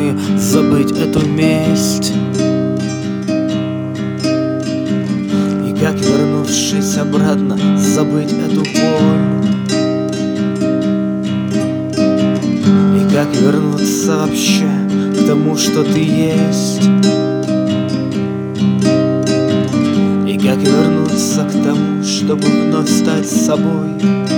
мы забыть эту месть? И как, вернувшись обратно, забыть эту боль? И как вернуться вообще к тому, что ты есть? И как вернуться к тому, чтобы вновь стать собой?